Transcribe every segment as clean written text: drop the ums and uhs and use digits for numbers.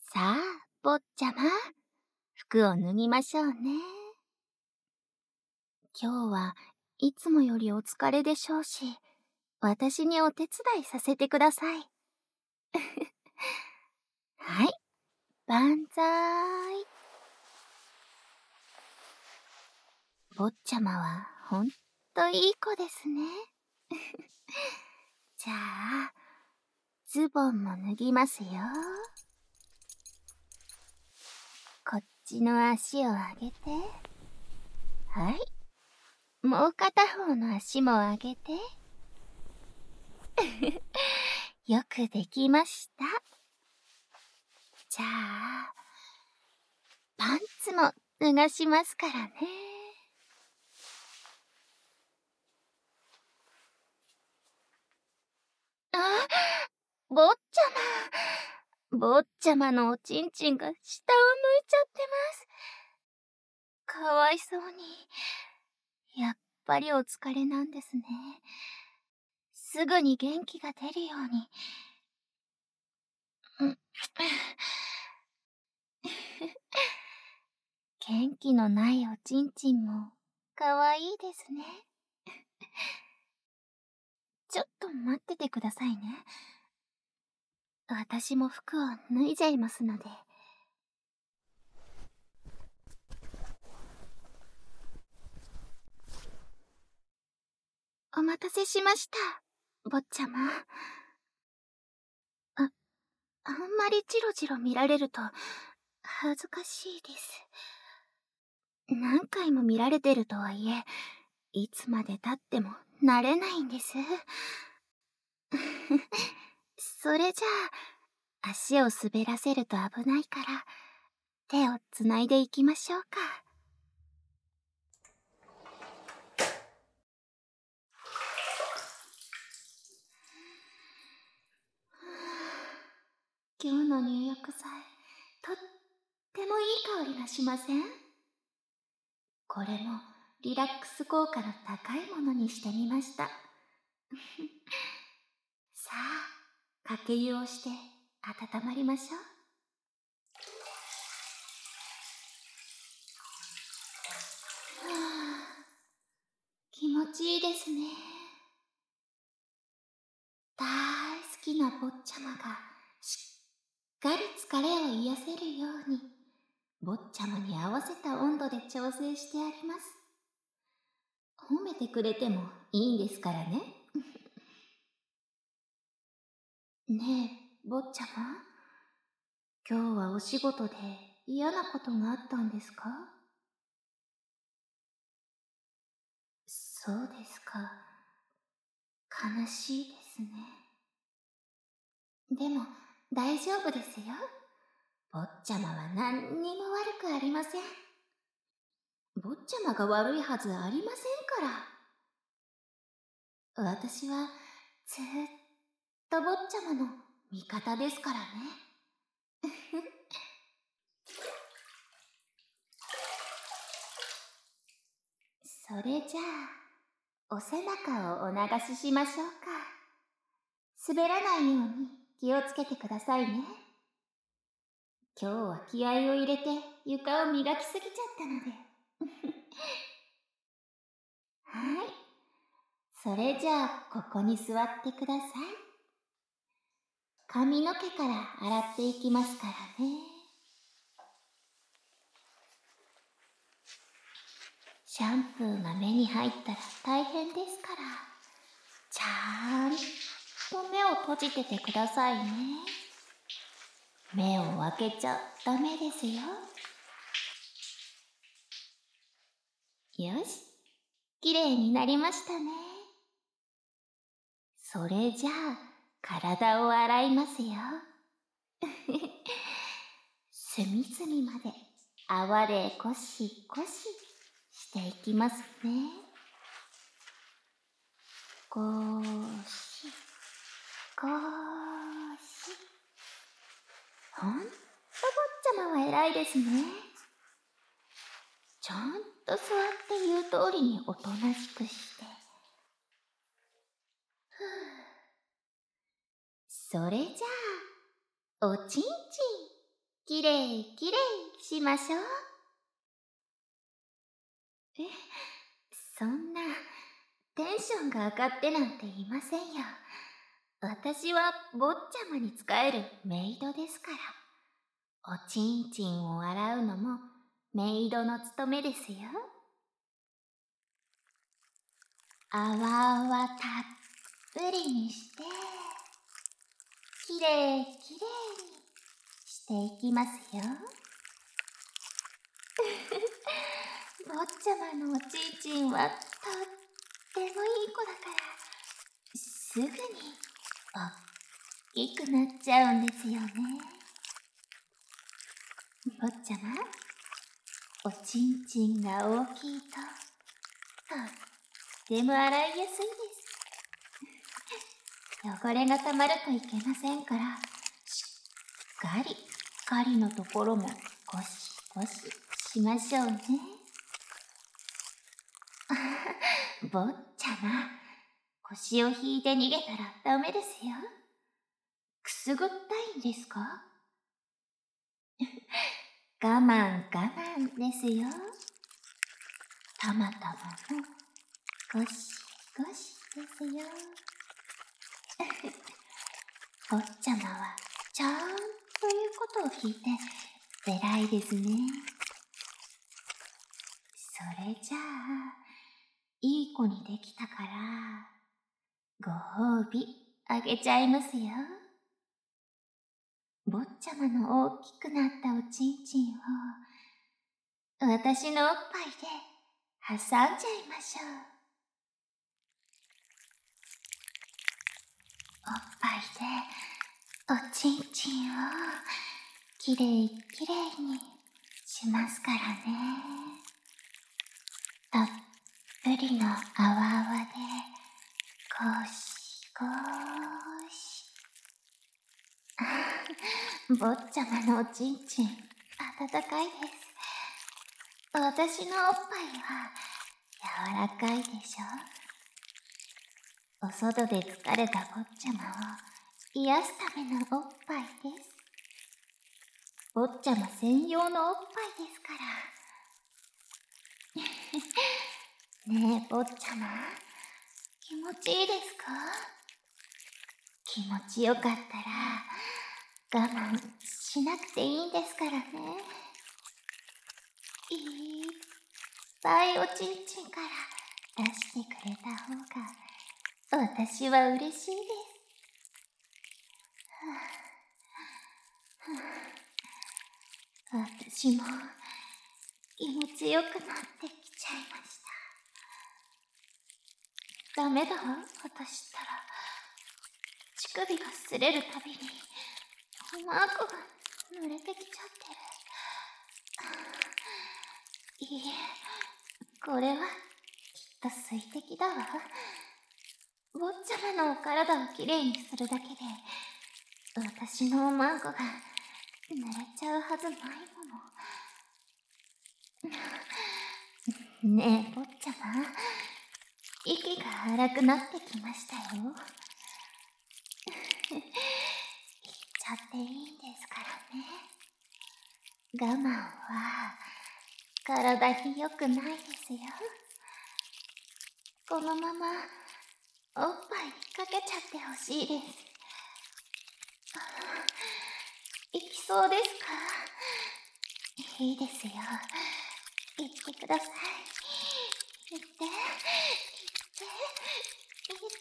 さあ、坊ちゃま、服を脱ぎましょうね。今日はいつもよりお疲れでしょうし、私にお手伝いさせてください。はい、万歳。坊ちゃまはほんといい子ですね。じゃあ、ズボンも脱ぎますよ。こっちの足を上げて。はい。もう片方の足も上げて。よくできました。じゃあ、パンツも脱がしますからね。あ、坊ちゃま。坊ちゃまのおちんちんが下を向いちゃってます。かわいそうに。やっぱりお疲れなんですね。すぐに元気が出るように。元気のないおちんちんもかわいいですね。ちょっと待っててくださいね。私も服を脱いじゃいますので。お待たせしました、坊ちゃま。あんまりチロチロ見られると恥ずかしいです。何回も見られてるとはいえ、いつまで経っても慣れないんです。それじゃあ、足を滑らせると危ないから、手をつないでいきましょうか。今日の入浴剤、とってもいい香りがしません？これもリラックス効果の高いものにしてみました。さあ、かけ湯をして温まりましょう。気持ちいいですね。大好きな坊ちゃまがしっかり疲れを癒せるように、坊ちゃまに合わせた温度で調整してあります。褒めてくれてもいいんですからね。ねえ、坊ちゃま、今日はお仕事で嫌なことがあったんですか？そうですか。悲しいですね。でも大丈夫ですよ。坊ちゃまは何にも悪くありません。坊ちゃまが悪いはずありませんから。私はずーっと坊ちゃまの味方ですからね。それじゃあ、お背中をお流ししましょうか。滑らないように気をつけてくださいね。今日は気合を入れて床を磨きすぎちゃったので。はい。それじゃあ、ここに座ってください。髪の毛から洗っていきますからね。シャンプーが目に入ったら大変ですから、ちゃんと目を閉じててくださいね。目を開けちゃダメですよ。よし、きれいになりましたね。それじゃあ、体を洗いますよ。隅々まで泡でゴシゴシしていきますね。ゴシゴシ。ほんと坊ちゃまは偉いですね。ちゃんと座って言う通りにおとなしくして。それじゃあ、おちんちんきれいきれいしましょう。え、そんな、テンションが上がってなんていませんよ。私は坊ちゃまに仕えるメイドですから。おちんちんを洗うのもメイドの務めですよ。泡はたっぷりにして、きれいきれいにしていきますよ。坊ちゃまのおちんちんはとってもいい子だから、すぐにおっきくなっちゃうんですよね。坊ちゃま、おちんちんが大きいと、とっても洗いやすいです。汚れがたまるといけませんから、しっかり狩りのところもゴシゴシしましょうね。坊ちゃま、腰を引いて逃げたらダメですよ。くすぐったいんですか？我慢我慢ですよ。たまたまのゴシゴシですよ。坊ちゃまはちゃんと言うことを聞いて偉いですね。それじゃあ、いい子にできたから、ご褒美あげちゃいますよ。坊ちゃまの大きくなったおちんちんを、私のおっぱいで挟んじゃいましょう。おっぱいでおちんちんをきれいきれいにしますからね。たっぷりの泡泡でゴシゴシ。坊ちゃまのおちんちん温かいです。私のおっぱいは柔らかいでしょ。お外で疲れた坊ちゃまを癒すためのおっぱいです。坊ちゃま専用のおっぱいですから。ねえ坊ちゃま、気持ちいいですか？気持ちよかったら我慢しなくていいんですからね。いっぱいおちんちんから出してくれた方が私は嬉しいです。私も気持ちよくなってきちゃいました。ダメだわ、私ったら。乳首が擦れるたびにマークが濡れてきちゃってる。いいえ、これはきっと水滴だわ。坊ちゃまのお体をきれいにするだけで私のおまんこが濡れちゃうはずないもの。ねえ坊ちゃま、息が荒くなってきましたよ。言っちゃっていいんですからね。我慢は体に良くないですよ。このままおっぱいにかけちゃってほしいです。いきそうですか？いいですよ。言ってください。言って、言って、言って。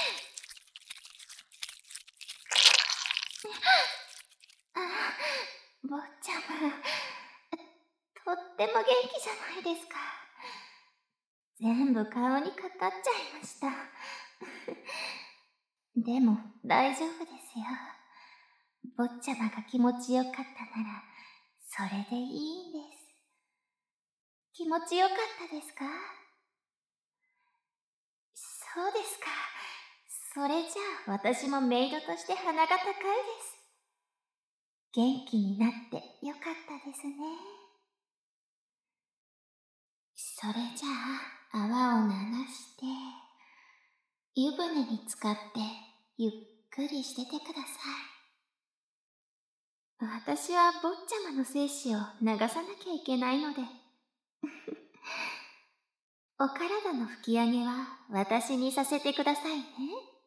あ、坊ちゃま、とっても元気じゃないですか。全部顔にかかっちゃいました。でも大丈夫ですよ。坊ちゃまが気持ちよかったなら、それでいいんです。気持ちよかったですか？そうですか。それじゃあ私もメイドとして鼻が高いです。元気になってよかったですね。それじゃあ泡を流して、湯船に浸かってゆっくりしててください。 私は坊ちゃまの精子を流さなきゃいけないので。お体の拭き上げは私にさせてくださいね。